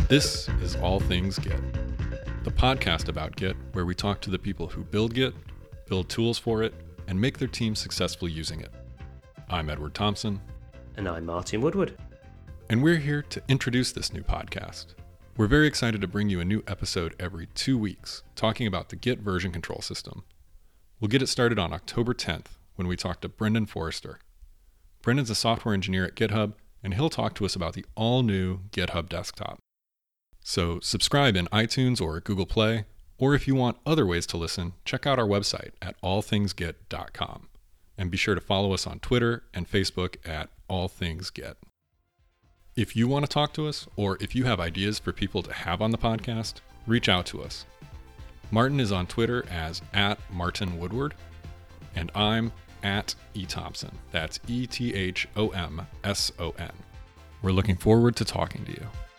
This is All Things Git, the podcast about Git where we talk to the people who build Git, build tools for it, and make their team successful using it. I'm Edward Thompson. And I'm Martin Woodward. And we're here to introduce this new podcast. We're very excited to bring you a new episode every 2 weeks, talking about the Git version control system. We'll get it started on October 10th when we talk to Brendan Forrester. Brendan's a software engineer at GitHub, and he'll talk to us about the all-new GitHub Desktop. So subscribe in iTunes or Google Play, or if you want other ways to listen, check out our website at allthingsgit.com. And be sure to follow us on Twitter and Facebook at allthingsgit. If you want to talk to us, or if you have ideas for people to have on the podcast, reach out to us. Martin is on Twitter as @MartinWoodward, and I'm @eThompson. That's ETHOMSON. We're looking forward to talking to you.